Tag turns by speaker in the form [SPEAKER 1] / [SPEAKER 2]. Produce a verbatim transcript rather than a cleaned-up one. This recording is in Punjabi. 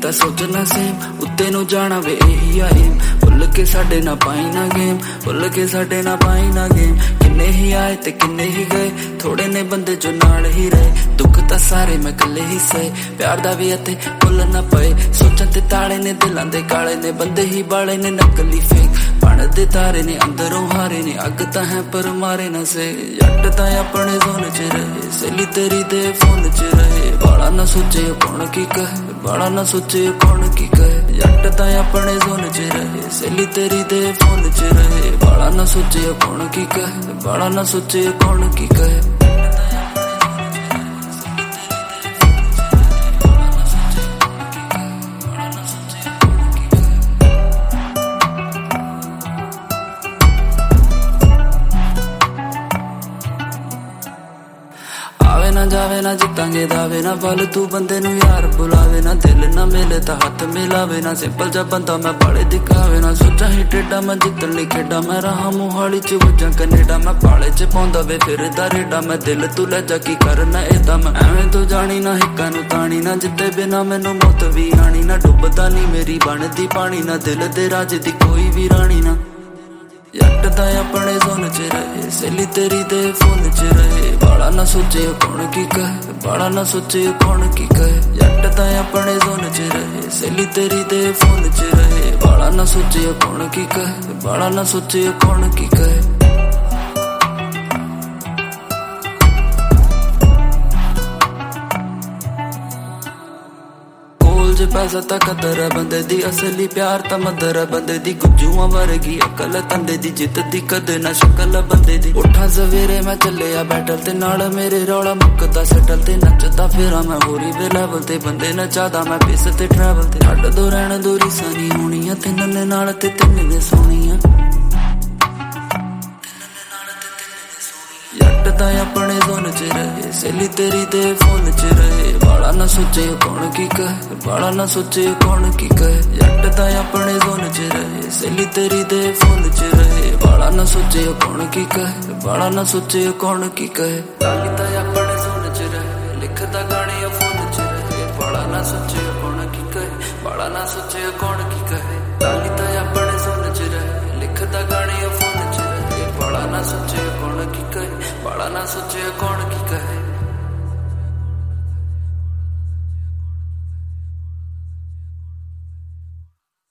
[SPEAKER 1] ਤਾਂ ਸੋਚਣਾ ਸੇਮ ਉੱਤੇ ਨੂੰ ਜਾਣਾ ਵੇ ਇਹੀ ਆ ਏਮ ਭੁੱਲ ਕੇ ਸਾਡੇ ਨਾ ਪਾਈ ਨਾ ਗੇਮ ਭੁੱਲ ਕੇ ਸਾਡੇ ਨਾ ਪਾਈ ਨਾ ਗੇਮ ਕਿੰਨੇ ਹੀ ਆਏ ਤੇ ਕਿੰਨੇ ਹੀ ਗਏ ਥੋੜੇ ਨੇ ਬੰਦੇ ਜੋ ਨਾਲ ਹੀ ਰਹੇ ਦੁੱਖ ਤਾਂ ਸਾਰੇ ਮੈਂ ਇਕੱਲੇ ਹੀ ਸਹੇ ਪਿਆਰ ਦਾ ਵੀ ਅਤੇ ਭੁੱਲ ਨਾ ਪਏ ਸੋਚਾਂ ਤੇ ਤਾਲੇ ਨੇ ਦਿਲਾਂ ਦੇ ਕਾਲੇ ਨੇ ਬੰਦੇ ਹੀ ਬਾਲੇ ਨੇ ਨਕਲੀ ਫੇਕ ਬਣਦੇ ਤਾਰੇ ਨੇ ਅੰਦਰੋਂ ਹਾਰੇ ਨੇ ਅੱਗ ਤਾਂ ਹੈ ਪਰ ਮਾਰੇ ਨਾ ਸੇ ਜੱਟ ਤਾਂ ਆਪਣੇ ਜ਼ੋਨ ਚ ਰਹੇ ਸੇਲੀ ਤੇਰੀ ਦੇ ਫੋਨ ਚ ਰਹੇ ਬਾਲਾ ਨਾ ਸੋਚੇ ਕੌਣ ਕੀ ਕਹੇ ਬਾਲਾ ਨਾ ਸੋਚੇ ਕੌਣ ਕੀ ਕਹੇ ਜੱਟ ਤਾਂ ਆਪਣੇ ਜ਼ੋਨ ਚ ਰਹੇ ਸੇਲੀ ਤੇਰੀ ਦੇ ਫੋਨ ਚ ਰਹੇ ਬਾਲਾ ਨਾ ਸੋਚੇ ਕੌਣ ਕੀ ਕਹੇ ਬਾਲਾ ਨਾ ਸੋਚੇ ਕੌਣ ਕੀ ਕਹੇ ਆਵੇ ਨਾ ਜਾਵੇ ਨਾ ਜਿੱਤਾਂਗੇ ਦਾਵੇ ਨਾ ਫਾਲਤੂ ਬੰਦੇ ਨੂੰ ਯਾਰ ਬੁਲਾਵੇ ਨਾ ਦਿਲ ਨਾ ਮਿਲੇ ਤਾਂ ਹੱਥ ਮਿਲਾਵੇ ਨਾ ਸਿੰਪਲ ਜਿਹਾ ਬੰਦਾ ਮੈਂ ਬਾਲੇ ਦਿਖਾਵੇ ਨਾ ਸੋਚਾਂ ਹੀ ਟੇਡਾ ਮੈਂ ਜਿੱਤਣ ਲਈ ਖੇਡਾ ਮੈਂ ਰਹਾ ਮੋਹਾਲੀ ਚ ਵੱਜਾਂ ਕੈਨੇਡਾ ਮੈਂ ਪਾਲੇ ਚ ਪਾਉਂਦਾ ਵੇ ਫਿਰਦਾ ਰੇਡਾ ਮੈਂ ਦਿਲ ਤੂੰ ਲੈ ਜਾ ਕੀ ਕਰਨਾ ਏਦਾਂ ਮੈਂ ਐਵੇਂ ਤੂੰ ਜਾਣੀ ਨਾ ਹਿੱਕਾਂ ਨੂੰ ਤਾਣੀ ਨਾ ਜਿੱਤੇ ਬਿਨਾ ਮੈਨੂੰ ਮੌਤ ਵੀ ਆਣੀ ਨਾ ਡੁੱਬਦਾ ਨਹੀਂ ਮੇਰੀ ਬਣਦੀ ਪਾਣੀ ਨਾ ਦਿਲ ਦੇ ਰਾਜ ਦੀ ਕੋਈ ਵੀ ਰਾਣੀ ਨਾ ਜੱਟ ਤਾਂ ਆਪਣੇ ਜ਼ੋਨ ਚ ਰਹੇ ਸੇਲੀ ਤੇਰੀ ਦੇ ਫੋਨ ਚ ਰਹੇ ਬਾਲਾ ਨਾ ਸੋਚੇ ਕੌਣ ਕੀ ਕਹੇ ਬਾਲਾ ਨਾ ਸੋਚੇ ਕੌਣ ਕੀ ਕਹੇ ਜੱਟ ਤਾਂ ਆਪਣੇ ਜ਼ੋਨ ਚ ਰਹੇ ਸੇਲੀ ਤੇਰੀ ਦੇ ਫੋਨ ਚ ਰਹੇ ਬਾਲਾ ਨਾ ਸੋਚੇ ਕੌਣ ਕੀ ਕਹੇ ਬਾਲਾ ਨਾ ਸੋਚੇ ਕੌਣ ਕੀ ਕਹੇ ਜੇ ਪੈਸਾ ਤਾਂ ਕਦਰ ਹੈ ਬੰਦੇ ਦੀ ਅਸਲੀ ਪਿਆਰ ਤਾਂ ਮਦਰ ਹੈ ਬੰਦੇ ਦੀ ਗੁੱਜੂਆਂ ਵਰਗੀ ਅਕਲ ਤੰਦੇ ਦੀ ਜਿੱਤ ਦੀ ਕਦੇ ਨਾ ਸ਼ਕਲ ਬੰਦੇ ਦੀ ਉੱਠਾਂ ਸਵੇਰੇ ਮੈਂ ਚੱਲਿਆ ਬੈਟਲ ਤੇ ਨਾਲ ਮੇਰੇ ਰੌਲਾ ਮੁੱਕਦਾ ਸੈਟਲ ਤੇ ਨੱਚਦਾ ਫੇਰਾਂ ਮੈਂ ਹੋਰੀ ਵੇ ਲੈਵਲ ਤੇ ਬੰਦੇ ਨਚਾਦਾ ਮੈਂ ਪੇਸ ਤੇ ਟਰੈਵਲ ਤੇ ਛੱਡ ਦੋ ਰਹਿਣ ਦੂਰੀ ਸਾਨੀ ਹੋਣੀ ਆ ਤਿੰਨ ਨੇ ਨਾਲ ਤੇ ਤਿੰਨ ਨੇ ਸੋਹਣੀਆਂ ਜੱਟ ਤਾਂ ਆਪਣੇ ਜ਼ੋਨ ਚ ਰਹੇ ਸੇਲੀ ਤੇਰੀ ਦੇ ਫੋਨ ਚ ਰਹੇ ਬਾਲਾ ਨਾ ਸੋਚੇ ਕੌਣ ਕੀ ਕਹੇ ਬਾਲਾ ਨਾ ਸੋਚੇ ਕੌਣ ਕੀ ਕਹੇ ਜੱਟ ਤਾਂ ਆਪਣੇ ਜ਼ੋਨ ਚ ਰਹੇ ਸੇਲੀ ਤੇਰੀ ਦੇ ਫੋਨ ਚ ਰਹੇ ਬਾਲਾ ਨਾ ਸੋਚੇ ਕੌਣ ਕੀ ਕਹੇ ਬਾਲਾ ਨਾ ਸੋਚੇ ਕੌਣ ਕੀ ਕਹੇ ਲਾਲੀ ਤਾਂ ਆਪਣੇ ਜ਼ੋਨ ਚ ਰਹੇ ਲਿਖਦਾ ਗਾਣੇ ਫੋਨ ਚ ਰਹੇ ਬਾਲਾ ਨਾ ਸੋਚੇ ਕੌਣ ਕੀ ਕਹੇ ਬਾਲਾ ਨਾ ਸੋਚੇ ਕੌਣ ਕੀ ਕਹੇ ਲਾਲੀ ਤਾਂ ਆਪਣੇ ਜ਼ੋਨ ਚ ਰਹੇ ਲਿਖਦਾ ਗਾਣੇ ਫੋਨ ਚ ਰਹੇ ਬਾਲਾ ਨਾ ਸੋਚੇ ਕੌਣ ਕੀ ਕਹੇ ਬਾਲਾ ਨਾ ਸੋਚੇ ਕੌਣ ਕੀ ਕਹੇ